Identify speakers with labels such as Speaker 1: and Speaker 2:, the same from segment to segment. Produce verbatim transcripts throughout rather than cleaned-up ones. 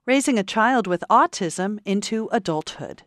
Speaker 1: Raising a child with autism into adulthood.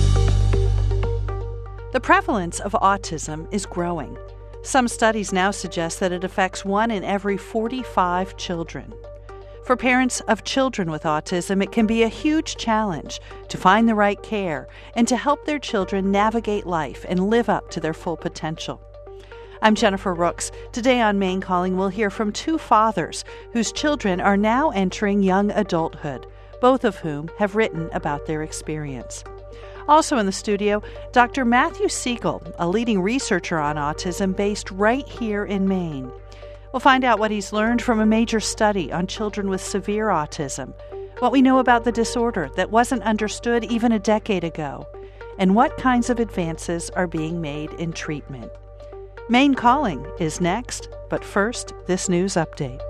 Speaker 1: The prevalence of autism is growing. Some studies now suggest that it affects one in every forty-five children. For parents of children with autism, it can be a huge challenge to find the right care and to help their children navigate life and live up to their full potential. I'm Jennifer Rooks. Today on Maine Calling, we'll hear from two fathers whose children are now entering young adulthood, both of whom have written about their experience. Also in the studio, Doctor Matthew Siegel, a leading researcher on autism based right here in Maine. We'll find out what he's learned from a major study on children with severe autism, what we know about the disorder that wasn't understood even a decade ago, and what kinds of advances are being made in treatment. Maine Calling is next, but first, this news update.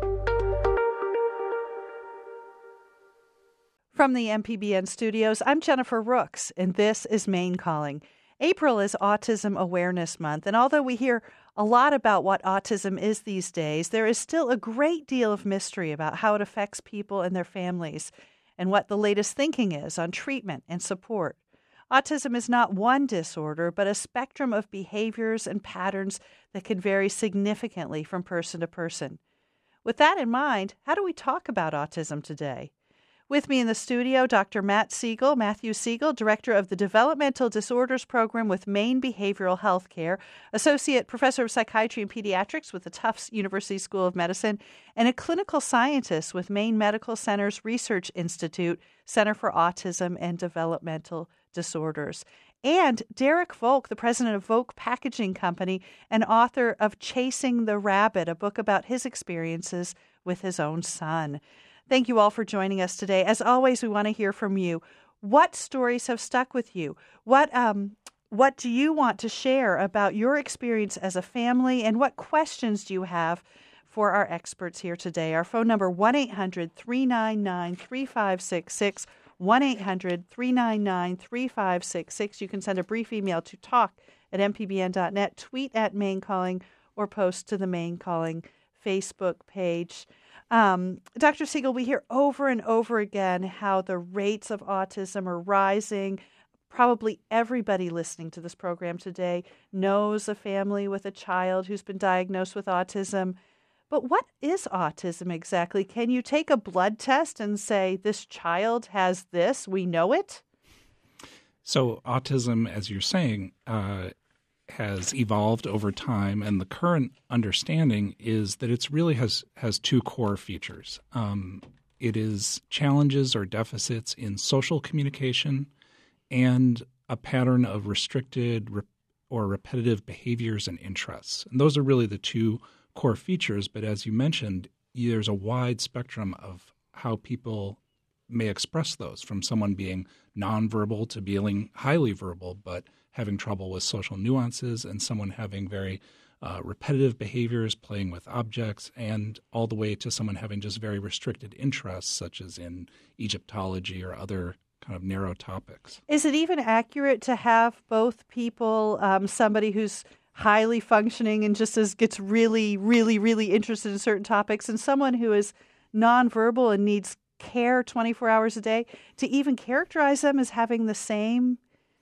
Speaker 1: From the M P B N studios, I'm Jennifer Rooks, and this is Maine Calling. April is Autism Awareness Month, and although we hear a lot about what autism is these days, there is still a great deal of mystery about how it affects people and their families, and what the latest thinking is on treatment and support. Autism is not one disorder, but a spectrum of behaviors and patterns that can vary significantly from person to person. With that in mind, how do we talk about autism today? With me in the studio, Doctor Matt Siegel, Matthew Siegel, Director of the Developmental Disorders Program with Maine Behavioral Health Care, Associate Professor of Psychiatry and Pediatrics with the Tufts University School of Medicine, and a clinical scientist with Maine Medical Center's Research Institute, Center for Autism and Developmental Disorders. And Derek Volk, the president of Volk Packaging Company and author of Chasing the Rabbit, a book about his experiences with his own son. Thank you all for joining us today. As always, we want to hear from you. What stories have stuck with you? What um, what do you want to share about your experience as a family? And what questions do you have for our experts here today? Our phone number, one eight hundred three nine nine three five six six, one eight hundred three nine nine three five six six. You can send a brief email to talk at m p b n dot net, tweet at Maine Calling, or post to the Maine Calling Facebook page. Um, Doctor Siegel, we hear over and over again how the rates of autism are rising. Probably everybody listening to this program today knows a family with a child who's been diagnosed with autism. But what is autism exactly? Can you take a blood test and say, this child has this, we know it?
Speaker 2: So autism, as you're saying, uh, has evolved over time, and the current understanding is that it really has has two core features. Um, it is challenges or deficits in social communication and a pattern of restricted re- or repetitive behaviors and interests. And those are really the two core features, but as you mentioned, there's a wide spectrum of how people may express those, from someone being nonverbal to being highly verbal, but having trouble with social nuances, and someone having very uh, repetitive behaviors, playing with objects, and all the way to someone having just very restricted interests, such as in Egyptology or other kind of narrow topics.
Speaker 1: Is it even accurate to have both people, um, somebody who's highly functioning and just as gets really, really, really interested in certain topics, and someone who is nonverbal and needs care twenty-four hours a day, to even characterize them as having the same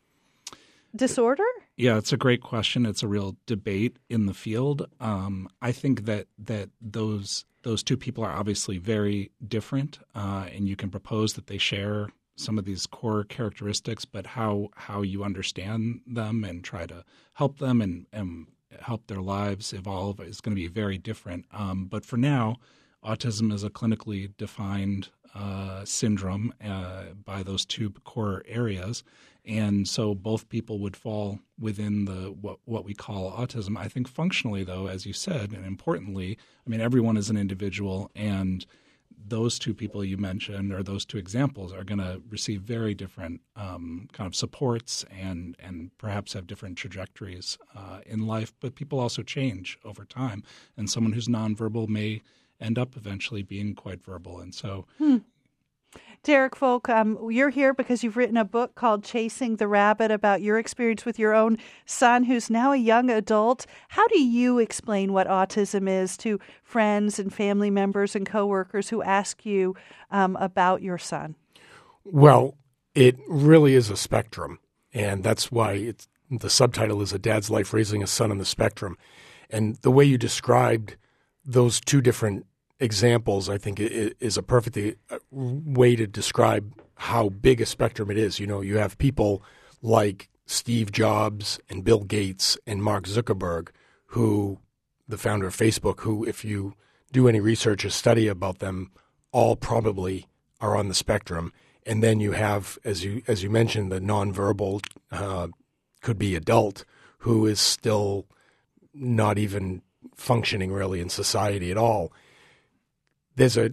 Speaker 1: disorder?
Speaker 2: Yeah, it's a great question. It's a real debate in the field. Um, I think that that those those two people are obviously very different, uh, and you can propose that they share some of these core characteristics, but how how you understand them and try to help them and, and help their lives evolve is going to be very different. Um, but for now, autism is a clinically defined uh, syndrome uh, by those two core areas. And so both people would fall within the what, what we call autism. I think functionally, though, as you said, and importantly, I mean, everyone is an individual, and those two people you mentioned, or those two examples, are going to receive very different um, kind of supports and and perhaps have different trajectories uh, in life. But people also change over time, and someone who's nonverbal may end up eventually being quite verbal. And so
Speaker 1: hmm. Derek Volk, um, you're here because you've written a book called Chasing the Rabbit about your experience with your own son, who's now a young adult. How do you explain what autism is to friends and family members and coworkers who ask you um, about your son?
Speaker 3: Well, it really is a spectrum, and that's why it's, the subtitle is A Dad's Life Raising a Son on the Spectrum. And the way you described those two different examples, I think, is a perfect way to describe how big a spectrum it is. You know, you have people like Steve Jobs and Bill Gates and Mark Zuckerberg, who, the founder of Facebook, who, if you do any research or study about them, all probably are on the spectrum. And then you have, as you as you mentioned, the nonverbal, uh, could be adult, who is still not even functioning really in society at all. There's a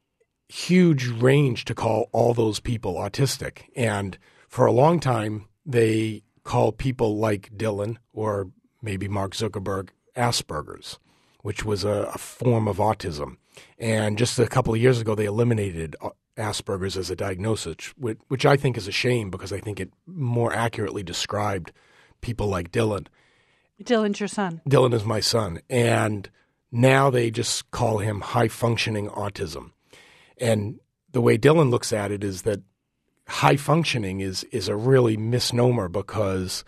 Speaker 3: huge range to call all those people autistic. And for a long time, they called people like Dylan or maybe Mark Zuckerberg Asperger's, which was a, a form of autism. And just a couple of years ago, they eliminated Asperger's as a diagnosis, which, which I think is a shame because I think it more accurately described people like Dylan.
Speaker 1: Dylan's your son.
Speaker 3: Dylan is my son. And now they just call him high-functioning autism. And the way Dylan looks at it is that high-functioning is is a really misnomer because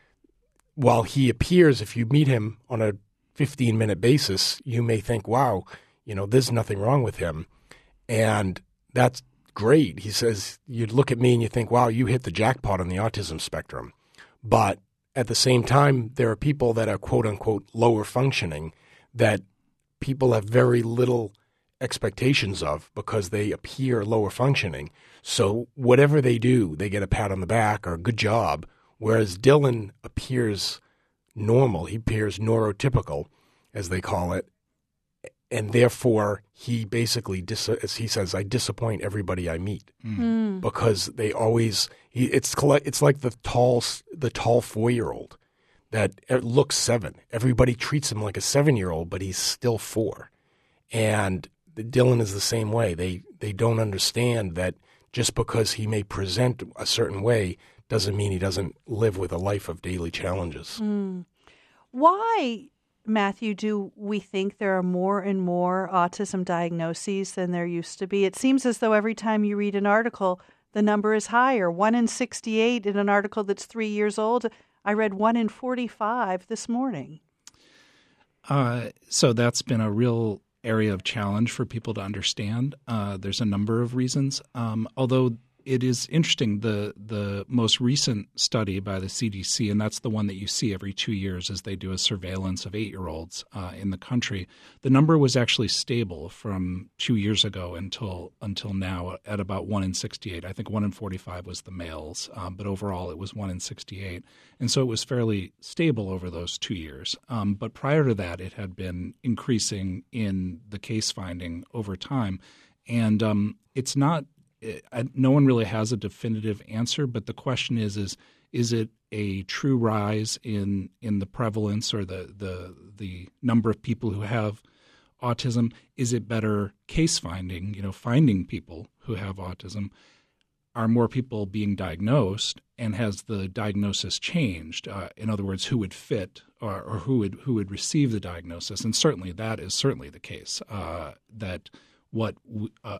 Speaker 3: while he appears, if you meet him on a fifteen-minute basis, you may think, wow, you know, there's nothing wrong with him. And that's great. He says, you'd look at me and you think, wow, you hit the jackpot on the autism spectrum. But at the same time, there are people that are quote-unquote lower functioning that people have very little expectations of because they appear lower functioning. So whatever they do, they get a pat on the back or good job, whereas Dylan appears normal. He appears neurotypical, as they call it, and therefore he basically, dis- as he says, I disappoint everybody I meet
Speaker 1: Mm.
Speaker 3: because they always he, it's it's like the tall the tall four-year-old that looks seven. Everybody treats him like a seven-year-old, but he's still four. And Dylan is the same way. They they don't understand that just because he may present a certain way doesn't mean he doesn't live with a life of daily challenges.
Speaker 1: Mm. Why, Matthew, do we think there are more and more autism diagnoses than there used to be? It seems as though every time you read an article, the number is higher. One in sixty-eight in an article that's three years old. I read one in forty-five this morning.
Speaker 2: Uh, so that's been a real area of challenge for people to understand. Uh, there's a number of reasons. Um, although it is interesting, the the most recent study by the C D C, and that's the one that you see every two years as they do a surveillance of eight-year-olds uh, in the country, the number was actually stable from two years ago until until now at about one in sixty-eight. I think one in forty-five was the males, um, but overall it was one in sixty-eight. And so it was fairly stable over those two years. Um, but prior to that, it had been increasing in the case finding over time. And um, it's not no one really has a definitive answer, but the question is, is is it a true rise in in the prevalence or the the the number of people who have autism? Is it better case finding, you know, finding people who have autism? Are more people being diagnosed, and has the diagnosis changed? Uh, in other words, who would fit or, or who would who would receive the diagnosis? And certainly that is certainly the case, uh, that what uh,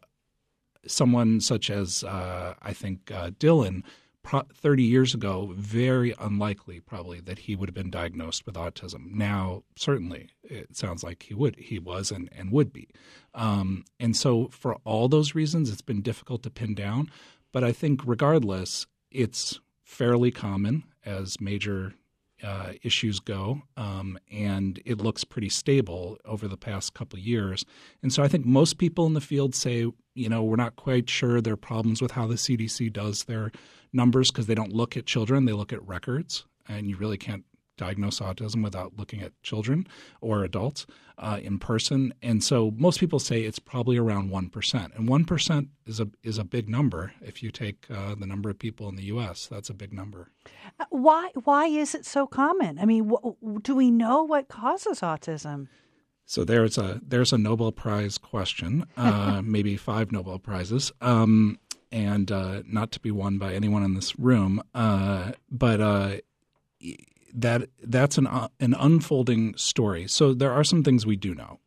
Speaker 2: someone such as, uh, I think, uh, Dylan, pro- thirty years ago, very unlikely probably that he would have been diagnosed with autism. Now, certainly, it sounds like he would, he was and, and would be. Um, and so for all those reasons, it's been difficult to pin down. But I think regardless, it's fairly common as major Uh, issues go, um, and it looks pretty stable over the past couple of years. And so I think most people in the field say, you know, we're not quite sure there are problems with how the C D C does their numbers because they don't look at children, they look at records, and you really can't diagnose autism without looking at children or adults uh, in person. And so most people say it's probably around one percent. And one percent is a is a big number. If you take uh, the number of people in the U S, that's a big number.
Speaker 1: Why why is it so common? I mean, wh- do we know what causes autism?
Speaker 2: So there's a there's a Nobel Prize question, uh, maybe five Nobel Prizes, um, and uh, not to be won by anyone in this room, uh, but uh, that that's an uh, an unfolding story. So there are some things we do know.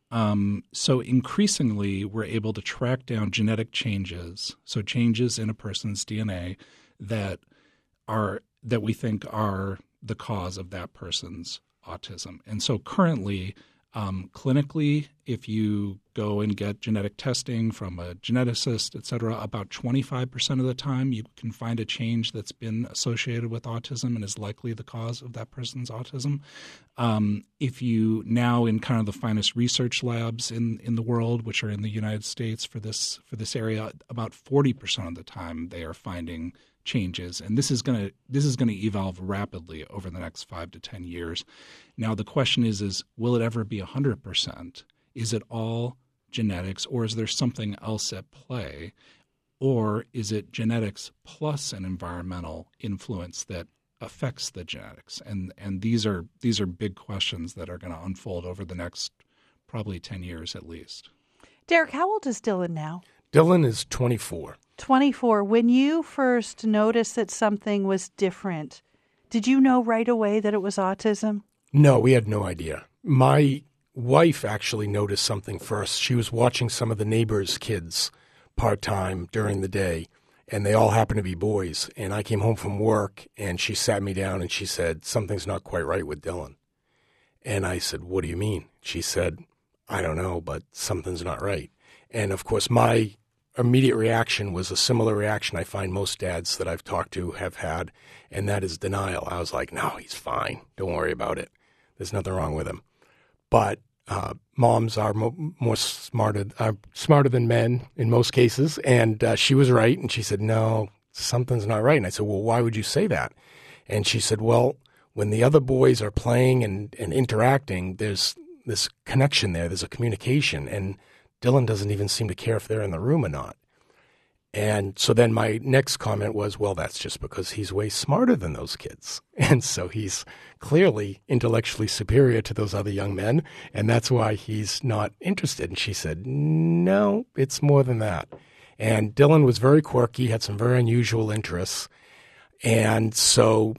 Speaker 2: Um, so increasingly, we're able to track down genetic changes, so changes in a person's D N A that are that we think are the cause of that person's autism. And so currently, um, clinically, if you go and get genetic testing from a geneticist, et cetera, about twenty-five percent of the time you can find a change that's been associated with autism and is likely the cause of that person's autism. Um, if you now in kind of the finest research labs in, in the world, which are in the United States for this for this area, about forty percent of the time they are finding changes, and this is going to this is going to evolve rapidly over the next five to ten years. Now the question is, is will it ever be one hundred percent? Is it all genetics, or is there something else at play, or is it genetics plus an environmental influence that affects the genetics? And and these are these are big questions that are going to unfold over the next probably ten years at least.
Speaker 1: Derek, how old is Dylan now?
Speaker 3: Dylan is twenty-four.
Speaker 1: twenty-four. When you first noticed that something was different, did you know right away that it was autism?
Speaker 3: No, we had no idea. My wife actually noticed something first. She was watching some of the neighbors' kids part-time during the day, and they all happened to be boys. And I came home from work, and she sat me down, and she said, something's not quite right with Dylan. And I said, what do you mean? She said, I don't know, but something's not right. And, of course, my immediate reaction was a similar reaction I find most dads that I've talked to have had, and that is denial. I was like, no, he's fine. Don't worry about it. There's nothing wrong with him. But uh, moms are mo- more smarter, are smarter than men in most cases, and uh, she was right, and she said, no, something's not right. And I said, well, why would you say that? And she said, well, when the other boys are playing and, and interacting, there's this connection there. There's a communication, and Dylan doesn't even seem to care if they're in the room or not. And so then my next comment was, well, that's just because he's way smarter than those kids. And so he's clearly intellectually superior to those other young men, and that's why he's not interested. And she said, no, it's more than that. And Dylan was very quirky, had some very unusual interests. And so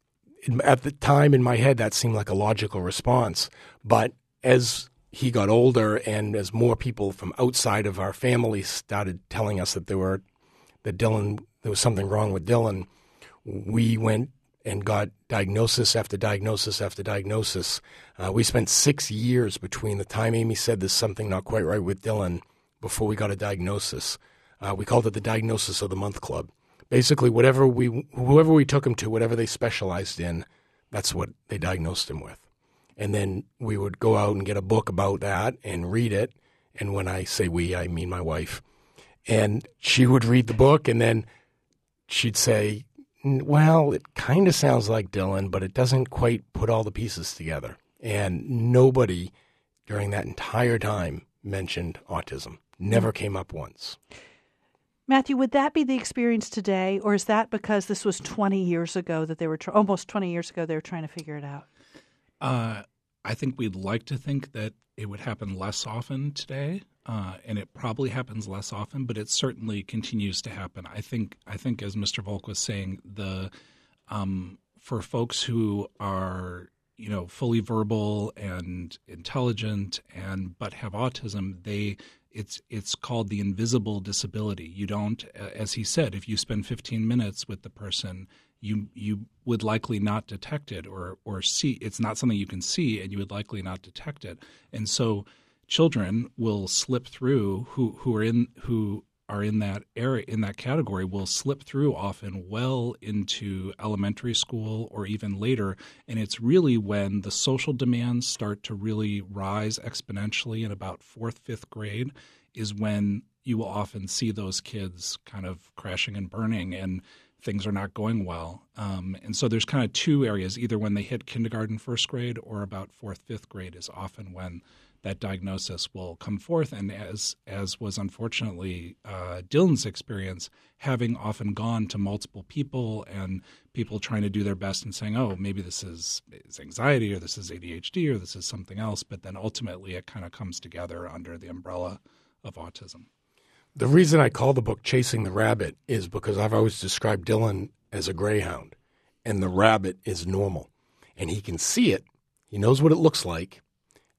Speaker 3: at the time in my head, that seemed like a logical response. But as he got older, and as more people from outside of our family started telling us that there were that Dylan there was something wrong with Dylan, we went and got diagnosis after diagnosis after diagnosis. Uh, we spent six years between the time Amy said there's something not quite right with Dylan before we got a diagnosis. Uh, we called it the Diagnosis of the Month Club. Basically, whatever we whoever we took him to, whatever they specialized in, that's what they diagnosed him with. And then we would go out and get a book about that and read it. And when I say we, I mean my wife. And she would read the book, and then she'd say, well, it kind of sounds like Dylan, but it doesn't quite put all the pieces together. And nobody during that entire time mentioned autism. Never came up once.
Speaker 1: Matthew, would that be the experience today, or is that because this was twenty years ago that they were, tr- almost twenty years ago, they were trying to figure it out?
Speaker 2: Uh, I think we'd like to think that it would happen less often today, uh, and it probably happens less often, but it certainly continues to happen. I think, I think, as Mister Volk was saying, the um, for folks who are you know fully verbal and intelligent and but have autism, they it's it's called the invisible disability. You don't, as he said, if you spend fifteen minutes with the person, you you would likely not detect it or or see. It's not something you can see, and you would likely not detect it. And so children will slip through who who are in who are in that area in that category will slip through often well into elementary school or even later. And it's really when the social demands start to really rise exponentially in about fourth, fifth grade is when you will often see those kids kind of crashing and burning and things are not going well. Um, and so there's kind of two areas, either when they hit kindergarten, first grade, or about fourth, fifth grade is often when that diagnosis will come forth. And as as was unfortunately uh, Dylan's experience, having often gone to multiple people and people trying to do their best and saying, oh, maybe this is, is anxiety or this is A D H D or this is something else. But then ultimately it kind of comes together under the umbrella of autism.
Speaker 3: The reason I call the book Chasing the Rabbit is because I've always described Dylan as a greyhound, and the rabbit is normal. And he can see it. He knows what it looks like,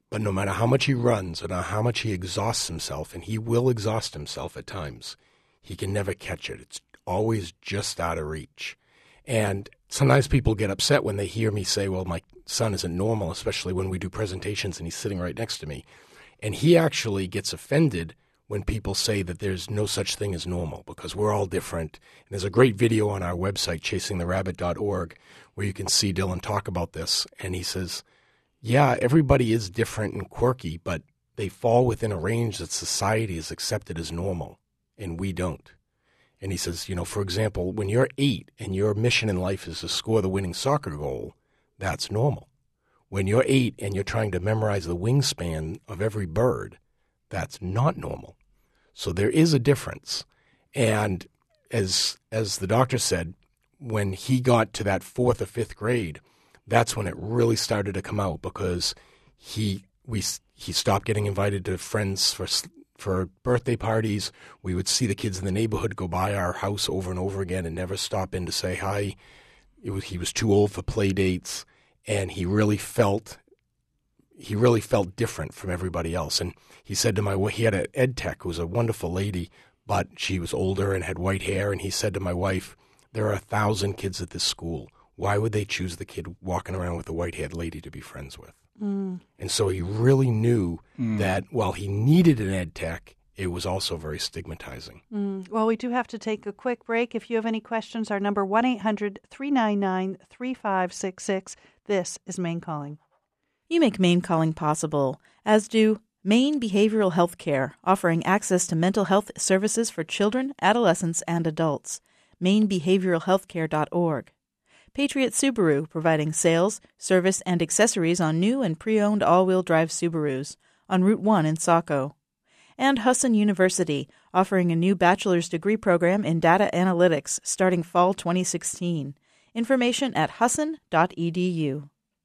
Speaker 3: But no matter how much he runs, or how much he exhausts himself, and he will exhaust himself at times, he can never catch it. It's always just out of reach. And sometimes people get upset when they hear me say, well, my son isn't normal, especially when we do presentations and he's sitting right next to me. And he actually gets offended when people say that there's no such thing as normal, because we're all different. And there's a great video on our website, chasing the rabbit dot org, where you can see Dylan talk about this. And he says, yeah, everybody is different and quirky, but they fall within a range that society has accepted as normal, and we don't. And he says, you know, for example, when you're eight and your mission in life is to score the winning soccer goal, that's normal. When you're eight and you're trying to memorize the wingspan of every bird, that's not normal. So there is a difference. And as as the doctor said, when he got to that fourth or fifth grade, that's when it really started to come out, because he we he stopped getting invited to friends for for birthday parties. We would see the kids in the neighborhood go by our house over and over again and never stop in to say hi. It was, he was too old for play dates, and he really felt he really felt different from everybody else. And he said to my wife, he had an ed tech who was a wonderful lady, but she was older and had white hair. And he said to my wife, there are a thousand kids at this school. Why would they choose the kid walking around with a white-haired lady to be friends with? Mm. And so he really knew mm. that while he needed an ed tech, it was also very stigmatizing.
Speaker 1: Mm. Well, we do have to take a quick break. If you have any questions, our number one eight hundred three nine nine three five six six. This is Maine Calling.
Speaker 4: You make Maine Calling possible, as do Maine Behavioral Health Care, offering access to mental health services for children, adolescents, and adults. maine behavioral health care dot org. Patriot Subaru, providing sales, service, and accessories on new and pre-owned all-wheel drive Subarus on Route one in Saco. And Husson University, offering a new bachelor's degree program in data analytics starting fall twenty sixteen. Information at husson dot e d u.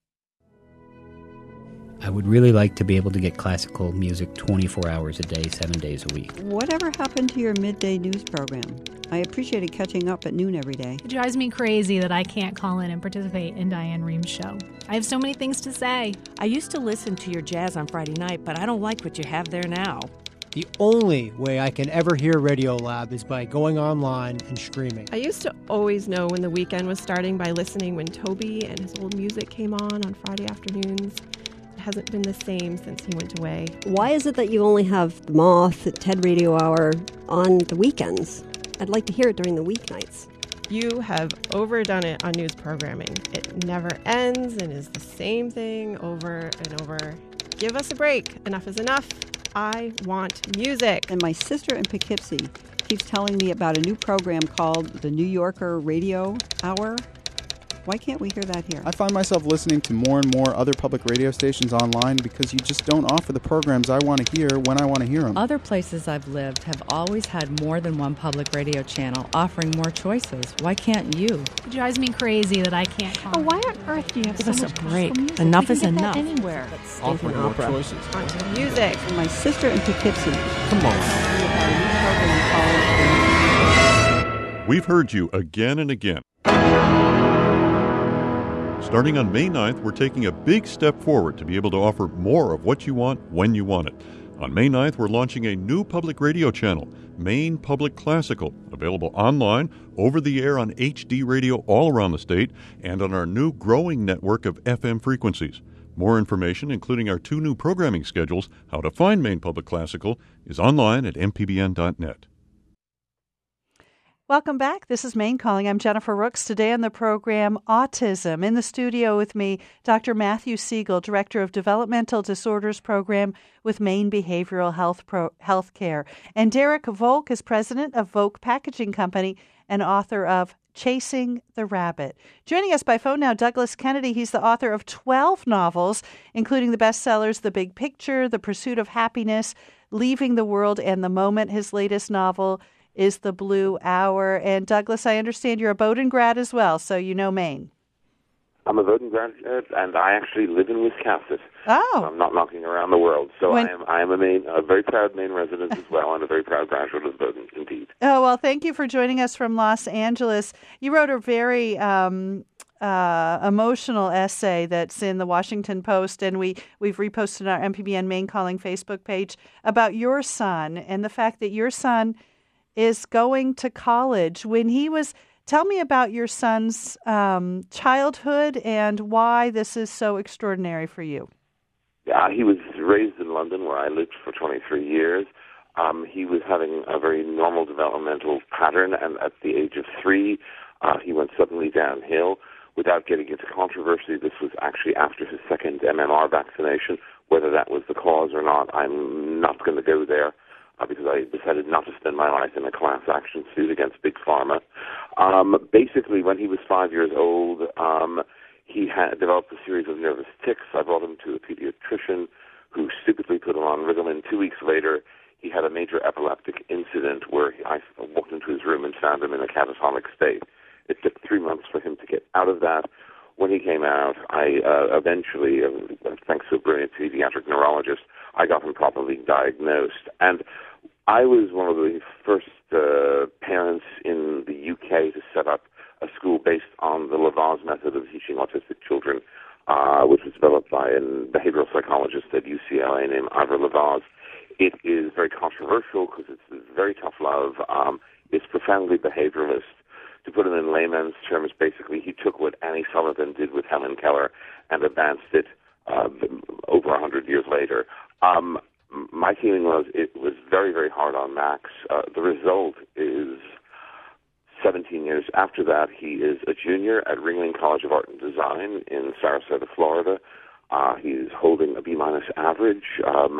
Speaker 5: I would really like to be able to get classical music twenty-four hours a day, seven days a week.
Speaker 6: Whatever happened to your midday news program? I appreciated catching up at noon every day.
Speaker 7: It drives me crazy that I can't call in and participate in Diane Ream's show. I have so many things to say.
Speaker 8: I used to listen to your jazz on Friday night, but I don't like what you have there now.
Speaker 9: The only way I can ever hear Radiolab is by going online and streaming.
Speaker 10: I used to always know when the weekend was starting by listening when Toby and his old music came on on Friday afternoons. It hasn't been the same since he went away.
Speaker 6: Why is it that you only have The Moth, TED Radio Hour on the weekends? I'd like to hear it during the weeknights.
Speaker 10: You have overdone it on news programming. It never ends and is the same thing over and over. Give us a break. Enough is enough. I want music.
Speaker 6: And my sister in Poughkeepsie keeps telling me about a new program called the New Yorker Radio Hour. Why can't we hear that here?
Speaker 11: I find myself listening to more and more other public radio stations online because you just don't offer the programs I want to hear when I want to hear them.
Speaker 12: Other places I've lived have always had more than one public radio channel offering more choices. Why can't you?
Speaker 7: It drives me crazy that I can't call.
Speaker 10: Oh, why on earth do you have
Speaker 8: Give
Speaker 10: so
Speaker 8: us
Speaker 10: much
Speaker 8: a break.
Speaker 10: music?
Speaker 8: Enough
Speaker 10: We
Speaker 8: is
Speaker 10: can get
Speaker 8: enough.
Speaker 10: that anywhere.
Speaker 11: Offering more choices.
Speaker 10: On music.
Speaker 6: And my sister in Poughkeepsie.
Speaker 11: Come on.
Speaker 6: About a new program called
Speaker 13: We've heard you again and again. Starting on May ninth, we're taking a big step forward to be able to offer more of what you want when you want it. On May ninth, we're launching a new public radio channel, Maine Public Classical, available online, over the air on H D radio all around the state, and on our new growing network of F M frequencies. More information, including our two new programming schedules, how to find Maine Public Classical, is online at m p b n dot net.
Speaker 1: Welcome back. This is Maine Calling. I'm Jennifer Rooks. Today on the program, Autism. In the studio with me, Doctor Matthew Siegel, Director of Developmental Disorders Program with Maine Behavioral Health Pro- Health Care, and Derek Volk is President of Volk Packaging Company and author of Chasing the Rabbit. Joining us by phone now, Douglas Kennedy. He's the author of twelve novels, including the bestsellers The Big Picture, The Pursuit of Happiness, Leaving the World, and the Moment. His latest novel is The Blue Hour. And Douglas, I understand you're a Bowdoin grad as well, so you know Maine.
Speaker 14: I'm a Bowdoin graduate, and I actually live in Wisconsin.
Speaker 1: Oh.
Speaker 14: So I'm not knocking around the world. So when... I am I am a Maine, a very proud Maine resident as well, and a very proud graduate of Bowdoin, indeed.
Speaker 1: Oh, well, thank you for joining us from Los Angeles. You wrote a very um, uh, emotional essay that's in the Washington Post, and we, we've reposted our M P B N Maine Calling Facebook page about your son and the fact that your son is going to college. When he was, tell me about your son's um, childhood and why this is so extraordinary for you.
Speaker 14: Yeah, he was raised in London, where I lived for twenty-three years. Um, he was having a very normal developmental pattern, and at the age of three, uh, he went suddenly downhill. Without getting into controversy, this was actually after his second M M R vaccination. Whether that was the cause or not, I'm not going to go there uh, because I decided not to spend my life in a class action suit against Big Pharma. Um, basically, when he was five years old, um, he had developed a series of nervous tics. I brought him to a pediatrician who stupidly put him on Ritalin. Two weeks later, he had a major epileptic incident where he, I walked into his room and found him in a catatonic state. It took three months for him to get out of that. When he came out, I uh, eventually, uh, thanks to a brilliant pediatric neurologist, I got him properly diagnosed. And I was one of the first uh, parents in the U K to set up a school based on the Lavaz method of teaching autistic children, uh, which was developed by a behavioral psychologist at U C L A named Ivor Lavaz. It is very controversial because it's very tough love. Um, it's profoundly behavioralist. To put it in layman's terms, basically, he took what Annie Sullivan did with Helen Keller and advanced it uh, over one hundred years later. Um, my feeling was it was very, very hard on Max. Uh, the result is seventeen years after that, he is a junior at Ringling College of Art and Design in Sarasota, Florida. Uh, he's holding a B-minus average. Um,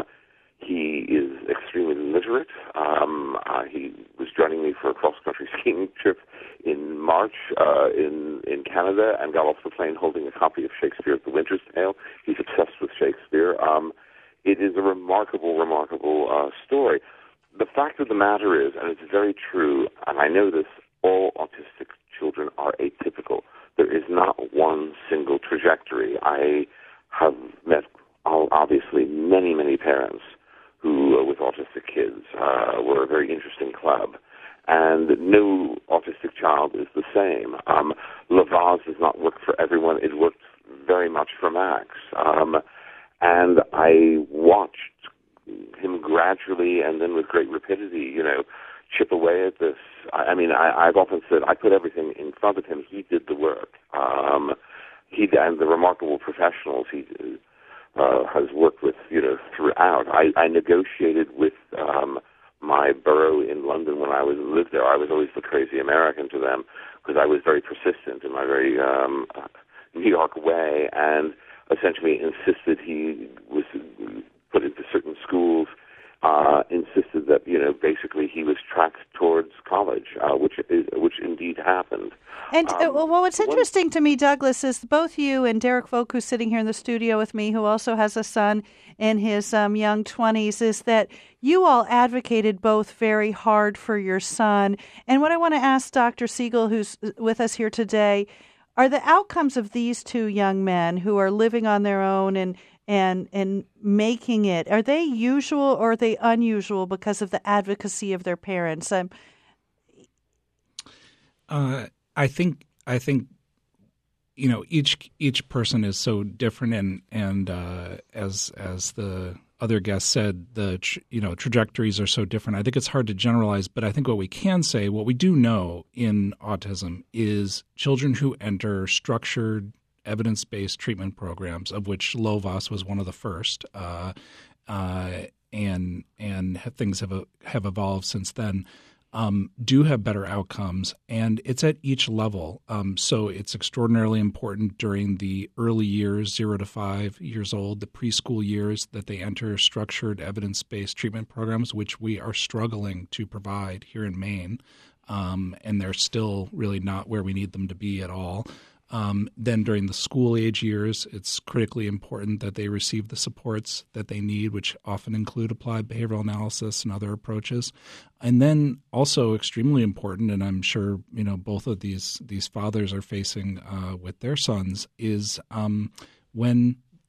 Speaker 14: He is extremely literate. Um, uh, he was joining me for a cross-country skiing trip in March uh, in in Canada and got off the plane holding a copy of Shakespeare's The Winter's Tale. He's obsessed with Shakespeare. Um, it is a remarkable, remarkable uh, story. The fact of the matter is, and it's very true, and I know this, all autistic children are atypical. There is not one single trajectory. I have met, obviously, many, many parents who, uh, with autistic kids, uh, were a very interesting club. And no autistic child is the same. Um, Lavaz does not work for everyone. It worked very much for Max. Um, and I watched him gradually and then with great rapidity, you know, chip away at this. I, I mean, I, I've often said I put everything in front of him. He did the work. Um, he and the remarkable professionals he did. Uh, has worked with, you know, throughout. I, I negotiated with um, my borough in London when I was lived there. I was always the crazy American to them because I was very persistent in my very um, New York way and essentially insisted he was put into certain schools, uh, insisted that, you know, basically he was tracked towards college, uh, which is, which indeed happened.
Speaker 1: And um, uh, well, what's interesting to me, Douglas, is both you and Derek Folk, who's sitting here in the studio with me, who also has a son in his um, young twenties, is that you all advocated both very hard for your son. And what I want to ask Doctor Siegel, who's with us here today, are the outcomes of these two young men who are living on their own and and and making it, are they usual or are they unusual because of the advocacy of their parents? Um,
Speaker 2: uh, I think I think you know each each person is so different, and and uh, as as the other guest said, the tr- you know trajectories are so different. I think it's hard to generalize, but I think what we can say, what we do know in autism, is children who enter structured evidence-based treatment programs, of which Lovaas was one of the first, uh, uh, and and things have have evolved since then. Um, do have better outcomes, and it's at each level. Um, so it's extraordinarily important during the early years, zero to five years old, the preschool years, that they enter structured evidence-based treatment programs, which we are struggling to provide here in Maine, um, and they're still really not where we need them to be at all. Um, then during the school age years, it's critically important that they receive the supports that they need, which often include applied behavioral analysis and other approaches. And then also extremely important, and I'm sure you know both of these these fathers are facing uh, with their sons, is um, when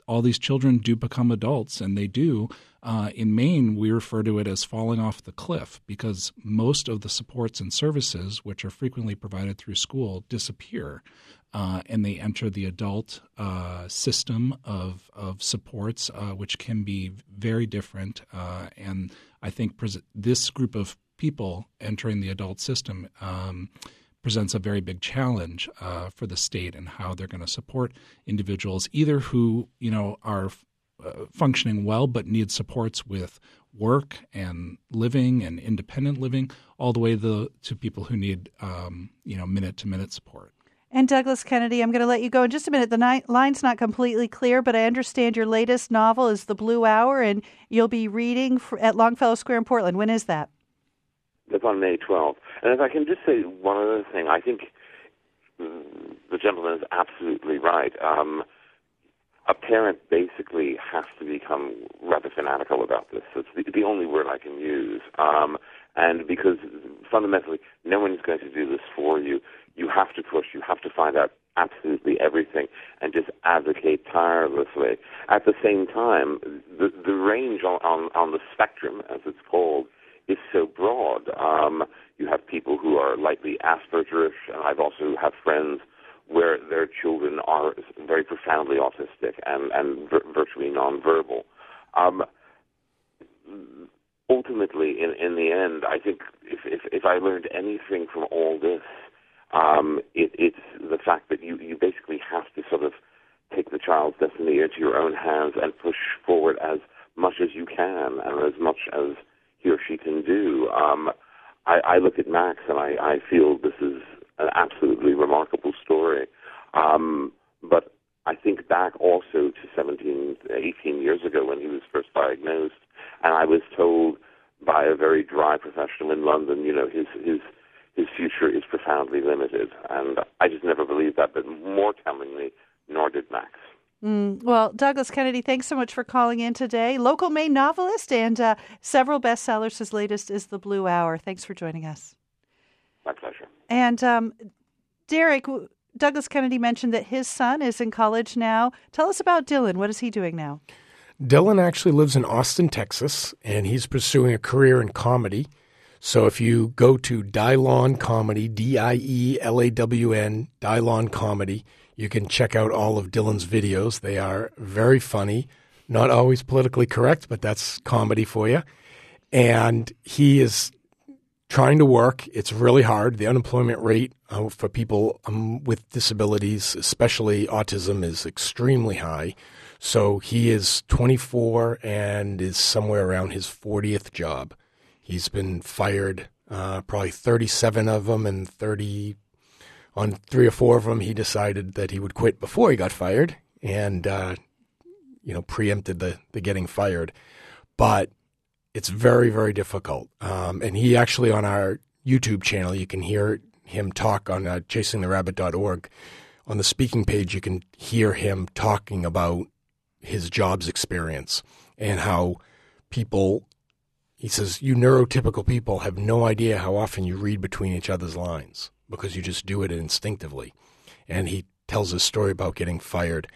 Speaker 2: all these children do become adults, and they do. Uh, in Maine, we refer to it as falling off the cliff because most of the supports and services, which are frequently provided through school, disappear. Uh, and they enter the adult uh, system of of supports, uh, which can be very different. Uh, and I think pres- this group of people entering the adult system um, presents a very big challenge uh, for the state and how they're going to support individuals, either who you know are uh, functioning well but need supports with work and living and independent living, all the way the, to people who need um, you know minute to minute support.
Speaker 1: And Douglas Kennedy, I'm going to let you go in just a minute. The ni- line's not completely clear, but I understand your latest novel is The Blue Hour, and you'll be reading for, at Longfellow Square in Portland. When is that?
Speaker 14: That's on May twelfth. And if I can just say one other thing, I think the gentleman is absolutely right. Um, a parent basically has to become rather fanatical about this. It's the, the only word I can use. Um, and because fundamentally, no one is going to do this for you. You have to push. You have to find out absolutely everything and just advocate tirelessly. At the same time, the, the range on, on, on the spectrum, as it's called, is so broad. Um, you have people who are likely Aspergerish, and I've also have friends where their children are very profoundly autistic and, and vir- virtually nonverbal. Um, ultimately, in, in the end, I think if, if, if I learned anything from all this, Um, it, it's the fact that you, you basically have to sort of take the child's destiny into your own hands and push forward as much as you can and as much as he or she can do. Um, I, I look at Max and I, I feel this is an absolutely remarkable story. Um, but I think back also to seventeen, eighteen years ago when he was first diagnosed, and I was told by a very dry professional in London, you know, his his his future is profoundly limited. And I just never believed that, but more tellingly, nor did Max.
Speaker 1: Mm, well, Douglas Kennedy, thanks so much for calling in today. Local Maine novelist and uh, several bestsellers. His latest is The Blue Hour. Thanks for joining us.
Speaker 14: My pleasure.
Speaker 1: And um, Derek, Douglas Kennedy mentioned that his son is in college now. Tell us about Dylan. What is he doing now?
Speaker 3: Dylan actually lives in Austin, Texas, and he's pursuing a career in comedy. So if you go to Dylon Comedy, D I E L A W N, Dylon Comedy, you can check out all of Dylan's videos. They are very funny, not always politically correct, but that's comedy for you. And he is trying to work. It's really hard. The unemployment rate uh, for people um, with disabilities, especially autism, is extremely high. So he is twenty-four and is somewhere around his fortieth job. He's been fired uh, probably thirty-seven of them, and thirty on three or four of them, he decided that he would quit before he got fired and, uh, you know, preempted the, the getting fired. But it's very, very difficult. Um, and he actually, on our YouTube channel, you can hear him talk on uh, chasing the rabbit dot org. On the speaking page, you can hear him talking about his jobs experience and how people... He says, you neurotypical people have no idea how often you read between each other's lines because you just do it instinctively. And he tells his story about getting fired.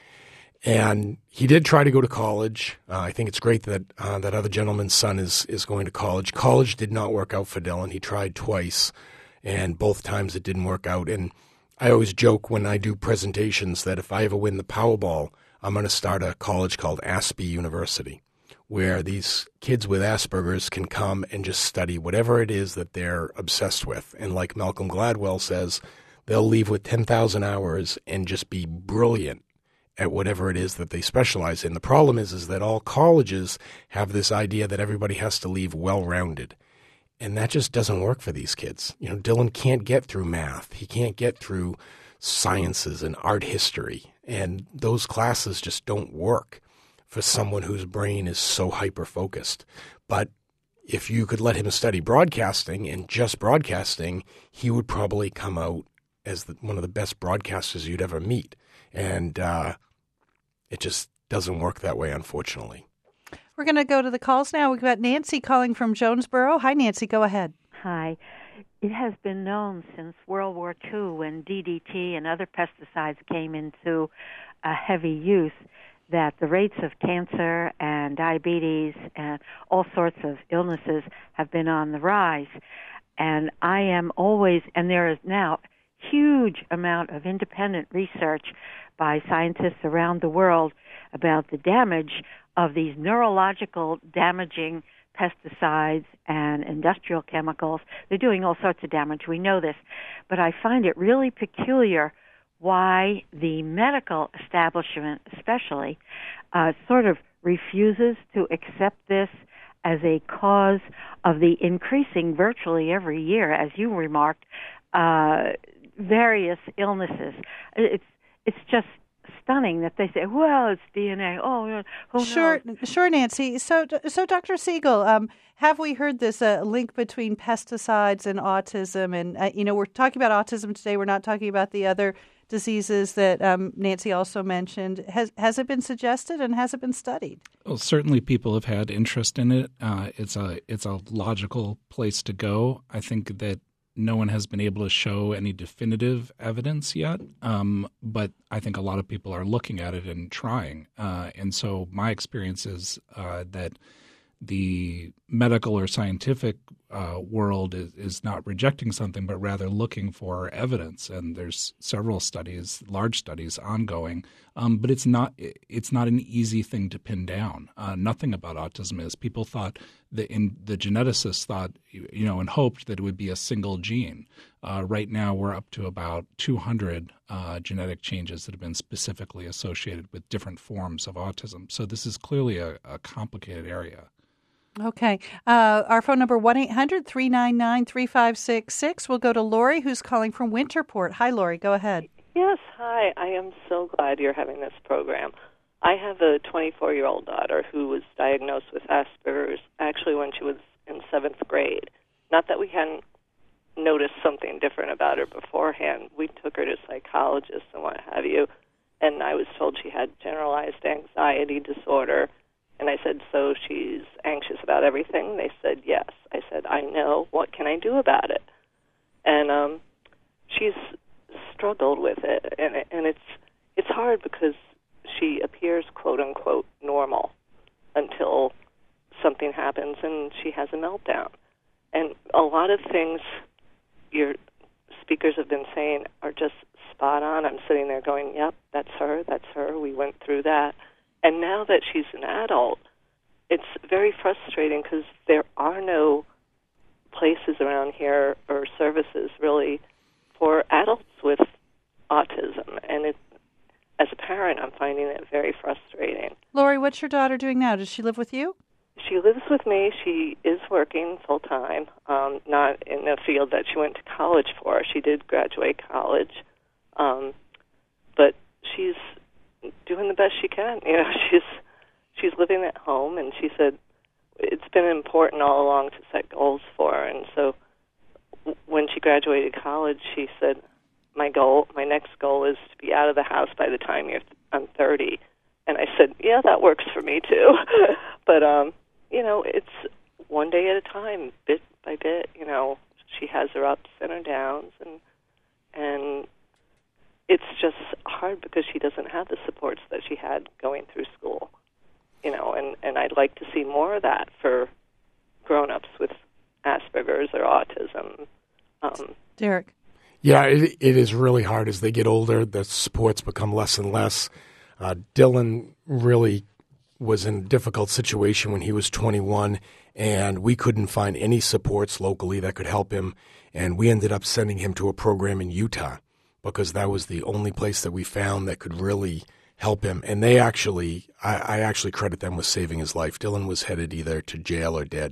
Speaker 3: And he did try to go to college. Uh, I think it's great that uh, that other gentleman's son is, is going to college. College did not work out for Dylan. He tried twice, and both times it didn't work out. And I always joke when I do presentations that if I ever win the Powerball, I'm going to start a college called Aspie University, where these kids with Asperger's can come and just study whatever it is that they're obsessed with. And like Malcolm Gladwell says, they'll leave with ten thousand hours and just be brilliant at whatever it is that they specialize in. The problem is, is that all colleges have this idea that everybody has to leave well-rounded. And that just doesn't work for these kids. You know, Dylan can't get through math. He can't get through sciences and art history. And those classes just don't work for someone whose brain is so hyper-focused. But if you could let him study broadcasting and just broadcasting, he would probably come out as the, one of the best broadcasters you'd ever meet. And uh, it just doesn't work that way, unfortunately.
Speaker 1: We're going to go to the calls now. We've got Nancy calling from Jonesboro. Hi, Nancy. Go ahead.
Speaker 15: Hi. It has been known since World War Two, when D D T and other pesticides came into uh, heavy use, that the rates of cancer and diabetes and all sorts of illnesses have been on the rise. And I am always, and there is now huge amount of independent research by scientists around the world about the damage of these neurological damaging pesticides and industrial chemicals. They're doing all sorts of damage. We know this. But I find it really peculiar why the medical establishment especially uh, sort of refuses to accept this as a cause of the increasing virtually every year, as you remarked, uh, various illnesses. It's it's just stunning that they say, well, it's D N A. Oh, who
Speaker 1: sure,
Speaker 15: knows?
Speaker 1: Sure, Nancy. So, so Doctor Siegel, um, have we heard this uh, link between pesticides and autism? And, uh, you know, we're talking about autism today. We're not talking about the other diseases that um, Nancy also mentioned. Has has it been suggested and has it been studied?
Speaker 2: Well, certainly people have had interest in it. Uh, it's a it's a logical place to go. I think that no one has been able to show any definitive evidence yet, um, but I think a lot of people are looking at it and trying. Uh, and so my experience is uh, that the medical or scientific uh, world is, is not rejecting something, but rather looking for evidence. And there's several studies, large studies, ongoing. Um, but it's not it's not an easy thing to pin down. Uh, nothing about autism is. People thought that in the geneticists thought, you know, and hoped that it would be a single gene. Uh, right now, we're up to about two hundred uh, genetic changes that have been specifically associated with different forms of autism. So this is clearly a, a complicated area.
Speaker 1: Okay. Uh, our phone number, one eight hundred three nine nine three five six six. We'll go to Lori, who's calling from Winterport. Hi, Lori. Go ahead.
Speaker 16: Yes, hi. I am so glad you're having this program. I have a twenty-four-year-old daughter who was diagnosed with Asperger's actually when she was in seventh grade. Not that we hadn't noticed something different about her beforehand. We took her to psychologists and what have you, and I was told she had generalized anxiety disorder. And I said, so she's anxious about everything? They said, yes. I said, I know. What can I do about it? And um, she's struggled with it, and it, and it's it's hard because she appears quote unquote normal until something happens and she has a meltdown. And a lot of things your speakers have been saying are just spot on. I'm sitting there going, yep, that's her, that's her. We went through that. And now that she's an adult, it's very frustrating because there are no places around here or services really for adults with autism. And it, as a parent, I'm finding it very frustrating.
Speaker 1: Lori, what's your daughter doing now? Does she live with you?
Speaker 16: She lives with me. She is working full-time, um, not in the field that she went to college for. She did graduate college, um, but she's doing the best she can. You know, she's she's living at home, and she said it's been important all along to set goals for her. And so when she graduated college, she said, my goal, my next goal is to be out of the house by the time you're th- I'm thirty. And I said, yeah, that works for me too. But, um, you know, it's one day at a time, bit by bit. You know, she has her ups and her downs, and and it's just hard because she doesn't have the supports that she had going through school. You know, and, and I'd like to see more of that for grown-ups with Asperger's or autism. Um,
Speaker 1: Derek?
Speaker 3: Yeah, it, it is really hard as they get older. The supports become less and less. Uh, Dylan really was in a difficult situation when he was twenty-one, and we couldn't find any supports locally that could help him, and we ended up sending him to a program in Utah because that was the only place that we found that could really help him. And they actually, I, I actually credit them with saving his life. Dylan was headed either to jail or dead,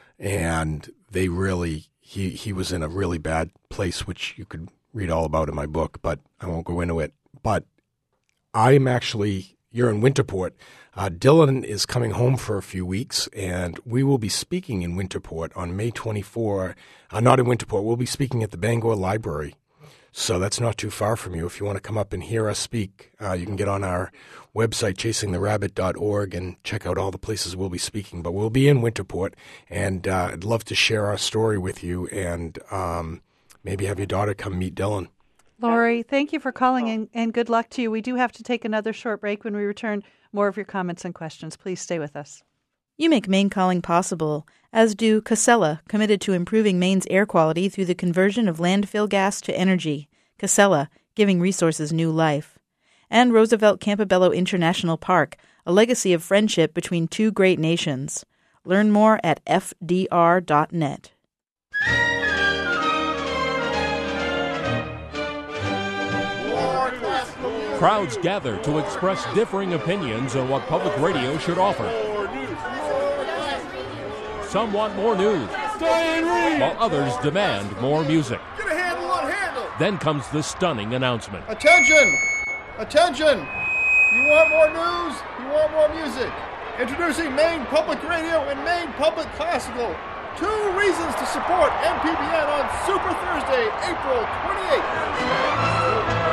Speaker 3: and they really, he, he was in a really bad place, which you could read all about in my book, but I won't go into it. But I'm actually, you're in Winterport. Uh, Dylan is coming home for a few weeks, and we will be speaking in Winterport on May twenty-fourth. Uh, not in Winterport. We'll be speaking at the Bangor Library. So that's not too far from you. If you want to come up and hear us speak, uh, you can get on our website, chasing the rabbit dot org, and check out all the places we'll be speaking. But we'll be in Winterport, and uh, I'd love to share our story with you and um, maybe have your daughter come meet Dylan.
Speaker 1: Lori, thank you for calling, and, and good luck to you. We do have to take another short break. When we return, more of your comments and questions. Please stay with us.
Speaker 4: You make Maine Calling possible, as do Casella, committed to improving Maine's air quality through the conversion of landfill gas to energy. Casella, giving resources new life. And Roosevelt Campobello International Park, a legacy of friendship between two great nations. Learn more at f d r dot net.
Speaker 17: Crowds gather to express differing opinions on what public radio should offer. Some want more news, while others demand more music.
Speaker 18: Get a handle on handle.
Speaker 17: Then comes the stunning announcement.
Speaker 18: Attention! Attention! You want more news? You want more music? Introducing Maine Public Radio and Maine Public Classical. Two reasons to support M P B N on Super Thursday, April twenty-eighth.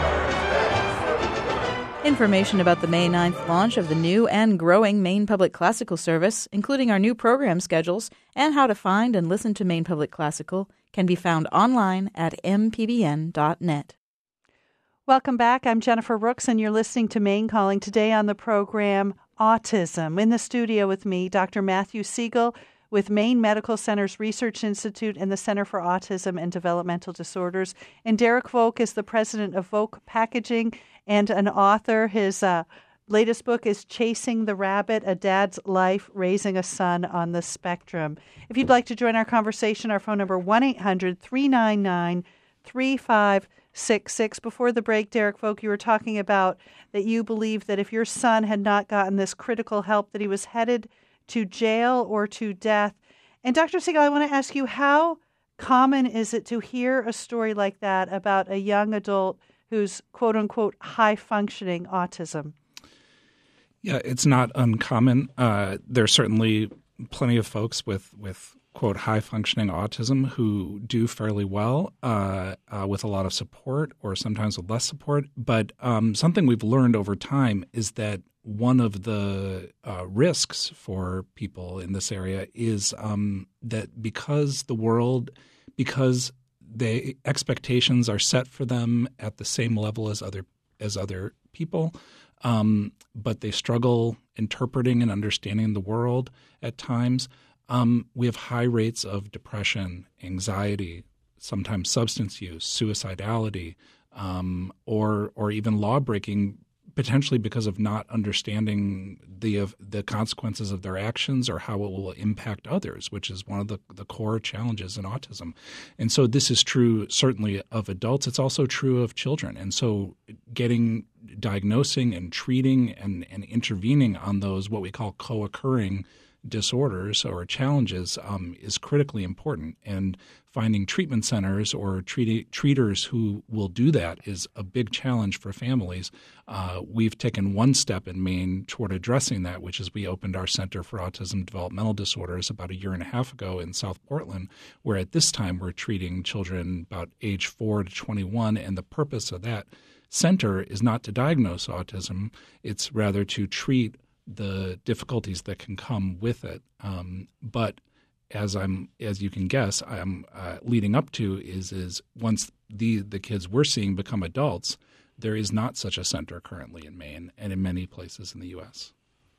Speaker 4: Information about the May ninth launch of the new and growing Maine Public Classical service, including our new program schedules and how to find and listen to Maine Public Classical, can be found online at m p b n dot net.
Speaker 1: Welcome back. I'm Jennifer Rooks, and you're listening to Maine Calling. Today on the program, Autism. In the studio with me, Doctor Matthew Siegel with Maine Medical Center's Research Institute and the Center for Autism and Developmental Disorders. And Derek Volk is the president of Volk Packaging and an author. His uh, latest book is Chasing the Rabbit, A Dad's Life Raising a Son on the Spectrum. If you'd like to join our conversation, our phone number one eight hundred three nine nine three five six six. Before the break, Derek Volk, you were talking about that you believe that if your son had not gotten this critical help, that he was headed to jail or to death. And Doctor Siegel, I want to ask you, how common is it to hear a story like that about a young adult who's quote-unquote high-functioning autism?
Speaker 2: Yeah, it's not uncommon. Uh, there's certainly plenty of folks with, with quote, high-functioning autism who do fairly well uh, uh, with a lot of support or sometimes with less support. But um, something we've learned over time is that one of the uh, risks for people in this area is um, that because the world, because the expectations are set for them at the same level as other as other people, um, but they struggle interpreting and understanding the world at times. Um, we have high rates of depression, anxiety, sometimes substance use, suicidality, um, or or even law breaking, potentially because of not understanding the of the consequences of their actions or how it will impact others, which is one of the, the core challenges in autism. And so this is true certainly of adults. It's also true of children. And so getting diagnosing and treating and, and intervening on those what we call co-occurring disorders or challenges um, is critically important, and finding treatment centers or treat- treaters who will do that is a big challenge for families. Uh, we've taken one step in Maine toward addressing that, which is we opened our Center for Autism and Developmental Disorders about a year and a half ago in South Portland, where at this time we're treating children about age four to twenty-one, and the purpose of that center is not to diagnose autism, it's rather to treat the difficulties that can come with it. Um, but as I'm, as you can guess, I'm uh, leading up to is is once the the kids we're seeing become adults, there is not such a center currently in Maine and in many places in the U S.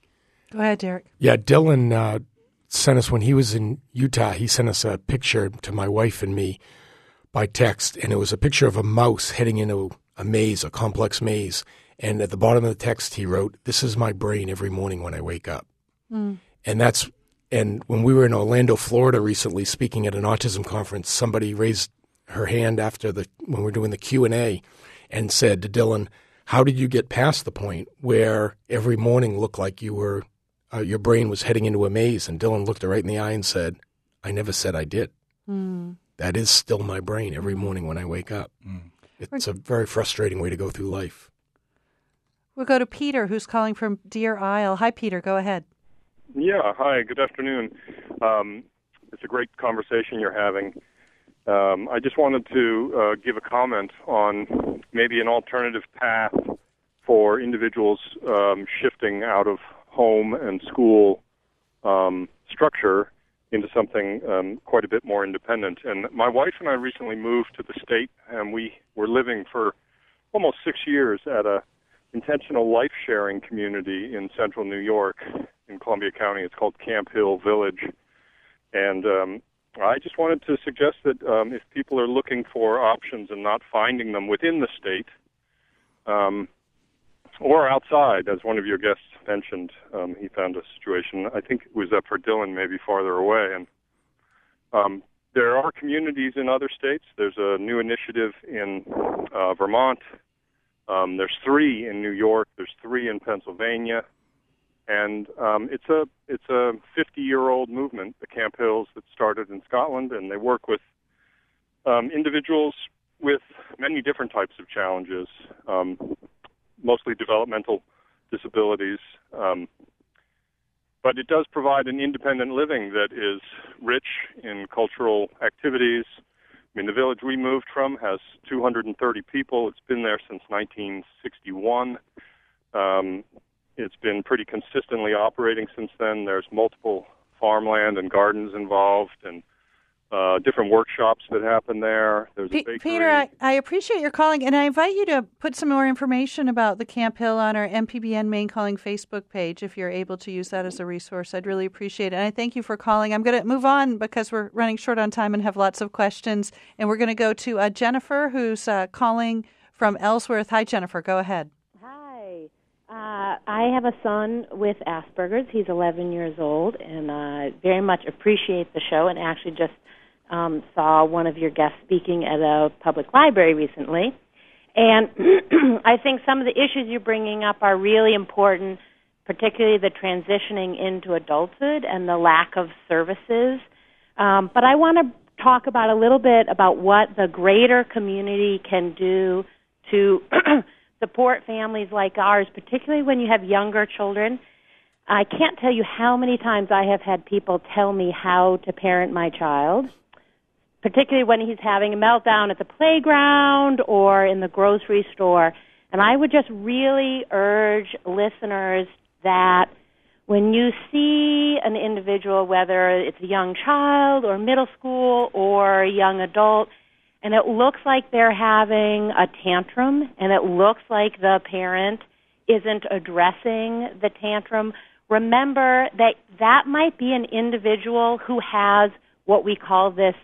Speaker 1: Go ahead, Derek.
Speaker 3: Yeah, Dylan uh, sent us, when he was in Utah, he sent us a picture to my wife and me by text, and it was a picture of a mouse heading into a maze, a complex maze. And at the bottom of the text, he wrote, "This is my brain every morning when I wake up." Mm. And that's, and when we were in Orlando, Florida recently speaking at an autism conference, somebody raised her hand after the, when we were doing the Q and A and said to Dylan, "How did you get past the point where every morning looked like you were, uh, your brain was heading into a maze?" And Dylan looked her right in the eye and said, "I never said I did. Mm. That is still my brain every morning when I wake up." Mm. It's a very frustrating way to go through life.
Speaker 1: We'll go to Peter, who's calling from Deer Isle. Hi, Peter. Go ahead.
Speaker 19: Yeah, hi. Good afternoon. Um, it's a great conversation you're having. Um, I just wanted to uh, give a comment on maybe an alternative path for individuals um, shifting out of home and school um, structure into something um, quite a bit more independent. And my wife and I recently moved to the state, and we were living for almost six years at a intentional life-sharing community in central New York in Columbia County. It's called Camp Hill Village. And um, I just wanted to suggest that um, if people are looking for options and not finding them within the state um, or outside, as one of your guests mentioned, um, he found a situation, I think it was up for Dillon, maybe farther away. And um, there are communities in other states. There's a new initiative in uh, Vermont. Um, there's three in New York. There's three in Pennsylvania. And um, it's a it's a fifty-year-old movement, the Camp Hills, that started in Scotland, and they work with um, individuals with many different types of challenges, um, mostly developmental disabilities. Um, but it does provide an independent living that is rich in cultural activities. I mean, the village we moved from has two hundred thirty people. It's been there since nineteen sixty-one. Um, It's been pretty consistently operating since then. There's multiple farmland and gardens involved, and uh, different workshops that happen there. There's
Speaker 1: P-
Speaker 19: a bakery.
Speaker 1: Peter, I, I appreciate your calling, and I invite you to put some more information about the Camp Hill on our M P B N Maine Calling Facebook page if you're able to use that as a resource. I'd really appreciate it. And I thank you for calling. I'm going to move on because we're running short on time and have lots of questions. And we're going to go to uh, Jennifer, who's uh, calling from Ellsworth. Hi, Jennifer. Go ahead.
Speaker 20: Uh, I have a son with Asperger's. He's eleven years old, and I uh, very much appreciate the show, and actually just um, saw one of your guests speaking at a public library recently. And I think some of the issues you're bringing up are really important, particularly the transitioning into adulthood and the lack of services. Um, but I want to talk about a little bit about what the greater community can do to support families like ours, particularly when you have younger children. I can't tell you how many times I have had people tell me how to parent my child, particularly when he's having a meltdown at the playground or in the grocery store. And I would just really urge listeners that when you see an individual, whether it's a young child or middle school or a young adult, and it looks like they're having a tantrum, and it looks like the parent isn't addressing the tantrum, remember that that might be an individual who has what we call this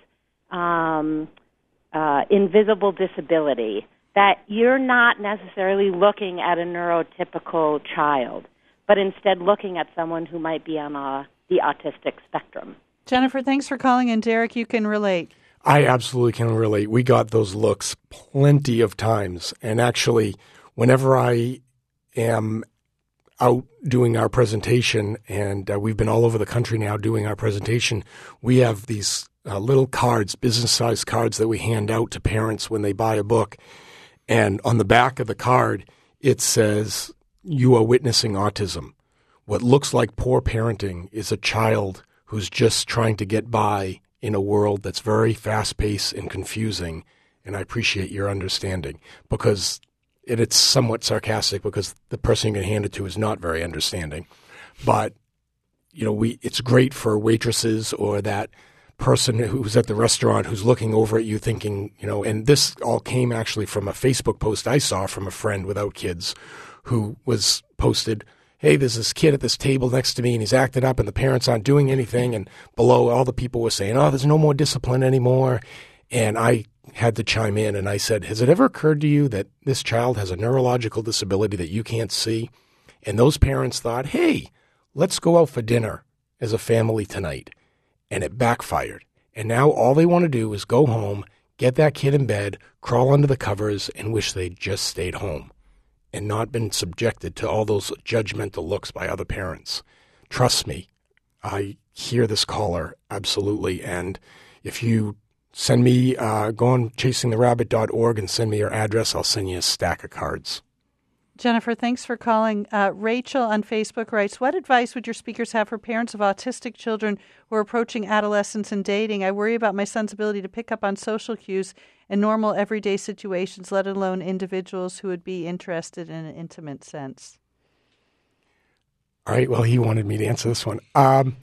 Speaker 20: um, uh, invisible disability, that you're not necessarily looking at a neurotypical child, but instead looking at someone who might be on a, the autistic spectrum.
Speaker 1: Jennifer, thanks for calling, and Derek, you can relate.
Speaker 3: I absolutely can relate. We got those looks plenty of times. And actually, whenever I am out doing our presentation, and uh, we've been all over the country now doing our presentation, we have these uh, little cards, business-sized cards that we hand out to parents when they buy a book. And on the back of the card, it says, "You are witnessing autism. What looks like poor parenting is a child who's just trying to get by in a world that's very fast-paced and confusing, and I appreciate your understanding." Because it, it's somewhat sarcastic because the person you're going to hand it to is not very understanding. But, you know, we it's great for waitresses or that person who's at the restaurant who's looking over at you thinking, you know, and this all came actually from a Facebook post I saw from a friend without kids who was posted, "Hey, there's this kid at this table next to me, and he's acting up, and the parents aren't doing anything." And below, all the people were saying, "Oh, there's no more discipline anymore." And I had to chime in, and I said, "Has it ever occurred to you that this child has a neurological disability that you can't see?" And those parents thought, "Hey, let's go out for dinner as a family tonight." And it backfired. And now all they want to do is go home, get that kid in bed, crawl under the covers, and wish they'd just stayed home and not been subjected to all those judgmental looks by other parents. Trust me, I hear this caller, absolutely. And if you send me, uh, go on chasing the rabbit dot org and send me your address, I'll send you a stack of cards.
Speaker 1: Jennifer, thanks for calling. Uh, Rachel on Facebook writes, "What advice would your speakers have for parents of autistic children who are approaching adolescence and dating? I worry about my son's ability to pick up on social cues in normal everyday situations, let alone individuals who would be interested in an intimate sense."
Speaker 3: All right, well, he wanted me to answer this one. Um,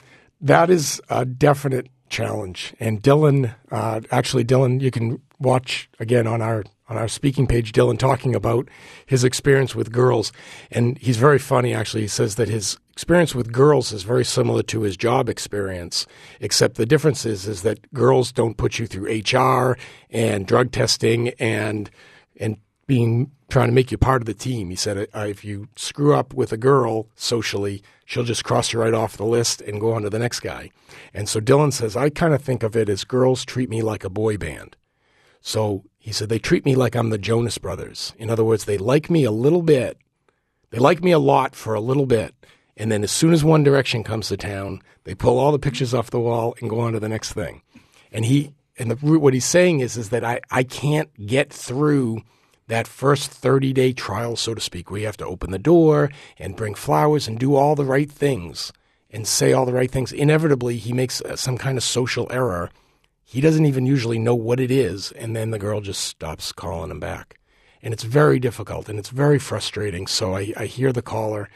Speaker 3: that is a definite challenge. And Dylan, uh, actually, Dylan, you can watch again on our on our speaking page, Dylan talking about his experience with girls. And he's very funny, actually. He says that his experience with girls is very similar to his job experience, except the difference is, is that girls don't put you through H R and drug testing and and being trying to make you part of the team. He said, uh, if you screw up with a girl socially, she'll just cross you right off the list and go on to the next guy. And so Dylan says, I kind of think of it as girls treat me like a boy band. So he said, they treat me like I'm the Jonas Brothers. In other words, they like me a little bit. They like me a lot for a little bit. And then as soon as One Direction comes to town, they pull all the pictures off the wall and go on to the next thing. And he and the, what he's saying is, is that I, I can't get through that first thirty-day trial, so to speak, where you have to open the door and bring flowers and do all the right things and say all the right things. Inevitably, he makes some kind of social error. He doesn't even usually know what it is, and then the girl just stops calling him back. And it's very difficult, and it's very frustrating. So I, I hear the caller,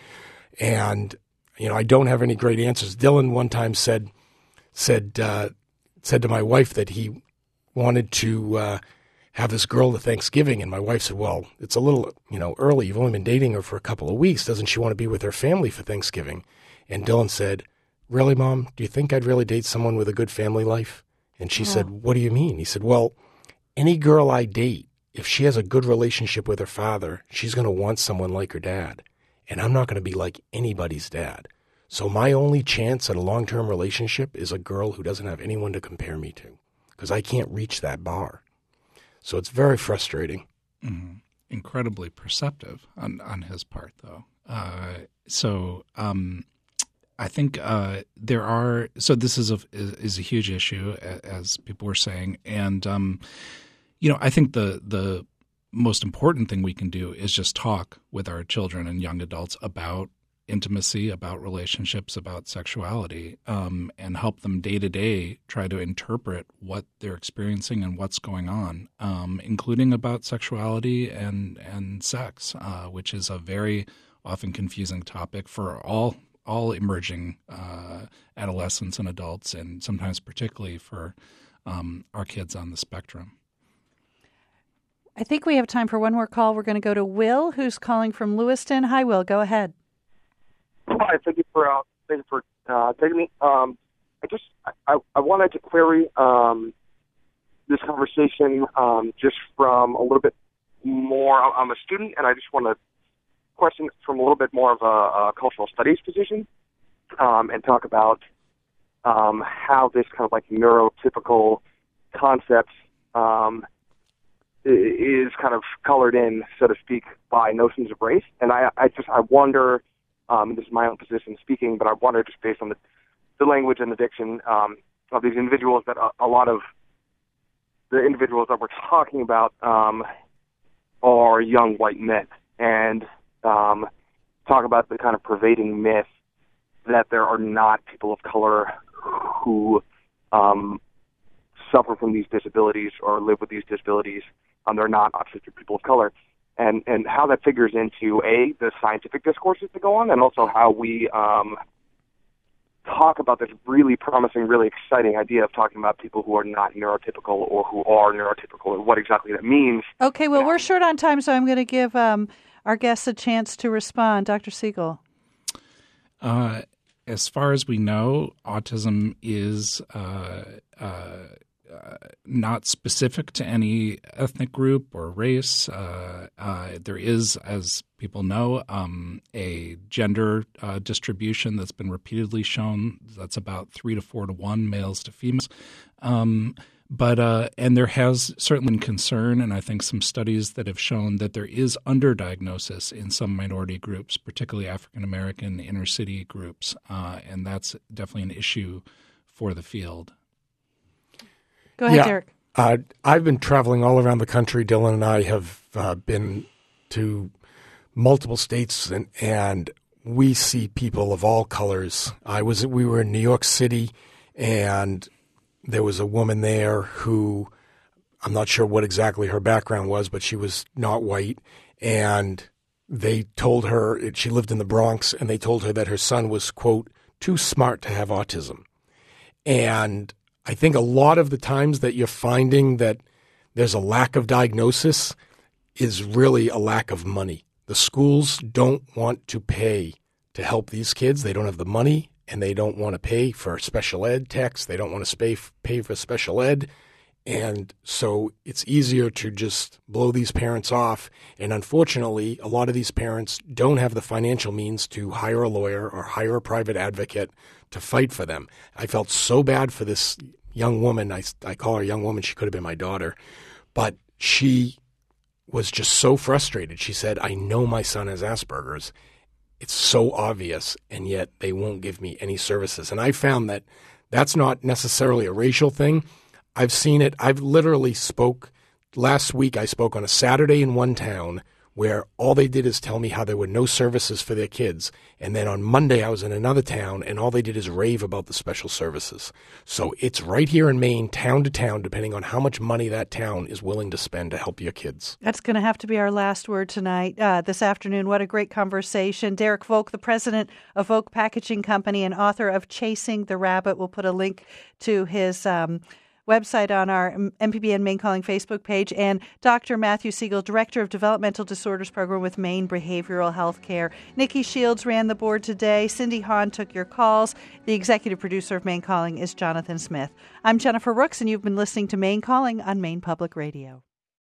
Speaker 3: and you know I don't have any great answers. Dylan one time said said uh, said to my wife that he wanted to uh, have this girl to Thanksgiving, and my wife said, well, it's a little you know early. You've only been dating her for a couple of weeks. Doesn't she want to be with her family for Thanksgiving? And Dylan said, really, Mom? Do you think I'd really date someone with a good family life? And she oh. said, what do you mean? He said, well, any girl I date, if she has a good relationship with her father, she's going to want someone like her dad. And I'm not going to be like anybody's dad. So my only chance at a long-term relationship is a girl who doesn't have anyone to compare me to, because I can't reach that bar. So it's very frustrating.
Speaker 2: Mm-hmm. Incredibly perceptive on, on his part, though. Uh, so um, I think uh, there are – so this is a, is a huge issue, as people were saying. And, um, you know, I think the the most important thing we can do is just talk with our children and young adults about intimacy, about relationships, about sexuality, um, and help them day to day try to interpret what they're experiencing and what's going on, um, including about sexuality and, and sex, uh, which is a very often confusing topic for all all emerging uh, adolescents and adults, and sometimes particularly for um, our kids on the spectrum.
Speaker 1: I think we have time for one more call. We're going to go to Will, who's calling from Lewiston. Hi, Will. Go ahead.
Speaker 21: Hi. Thank you for uh, thank you for uh, taking me. Um, I just I, I wanted to query um, this conversation um, just from a little bit more. I'm a student, and I just want to question from a little bit more of a, a cultural studies position, um, and talk about um, how this kind of like neurotypical concept um, is kind of colored in, so to speak, by notions of race. And I, I just I wonder, um, this is my own position speaking, but I wonder just based on the, the language and the diction um, of these individuals that a, a lot of the individuals that we're talking about um, are young white men, and Um, talk about the kind of pervading myth that there are not people of color who um, suffer from these disabilities or live with these disabilities. Um, they're not autistic people of color, and and how that figures into a the scientific discourses that go on, and also how we um, talk about this really promising, really exciting idea of talking about people who are not neurotypical or who are neurotypical, and what exactly that means.
Speaker 1: Okay, well, we're short on time, so I'm going to give um, our guests a chance to respond. Doctor Siegel.
Speaker 2: Uh, as far as we know, autism is uh, uh, uh, not specific to any ethnic group or race. Uh, uh, there is, as people know, um, a gender uh, distribution that's been repeatedly shown. That's about three to four to one, males to females. Um, But uh, and there has certainly been concern, and I think some studies that have shown that there is underdiagnosis in some minority groups, particularly African American inner city groups, uh, and that's definitely an issue for the field.
Speaker 1: Go ahead,
Speaker 3: yeah,
Speaker 1: Derek.
Speaker 3: Uh, I've been traveling all around the country. Dylan and I have uh, been to multiple states, and, and we see people of all colors. I was we were in New York City, and there was a woman there who, I'm not sure what exactly her background was, but she was not white. And they told her, she lived in the Bronx, and they told her that her son was, quote, too smart to have autism. And I think a lot of the times that you're finding that there's a lack of diagnosis is really a lack of money. The schools don't want to pay to help these kids. They don't have the money, and they don't want to pay for special ed techs. They don't want to pay, pay for special ed. And so it's easier to just blow these parents off. And unfortunately, a lot of these parents don't have the financial means to hire a lawyer or hire a private advocate to fight for them. I felt so bad for this young woman. I, I call her a young woman. She could have been my daughter. But she was just so frustrated. She said, I know my son has Asperger's. It's so obvious, and yet they won't give me any services. And I found that that's not necessarily a racial thing. I've seen it. I've literally spoke last week. I spoke on a Saturday in one town where all they did is tell me how there were no services for their kids. And then on Monday, I was in another town, and all they did is rave about the special services. So it's right here in Maine, town to town, depending on how much money that town is willing to spend to help your kids.
Speaker 1: That's going to have to be our last word tonight, uh, this afternoon. What a great conversation. Derek Volk, the president of Volk Packaging Company and author of Chasing the Rabbit. We'll put a link to his um website on our M P B N Maine Calling Facebook page, and Doctor Matthew Siegel, Director of Developmental Disorders Program with Maine Behavioral Health Care. Nikki Shields ran the board today. Cindy Hahn took your calls. The executive producer of Maine Calling is Jonathan Smith. I'm Jennifer Rooks, and you've been listening to Maine Calling on Maine Public Radio.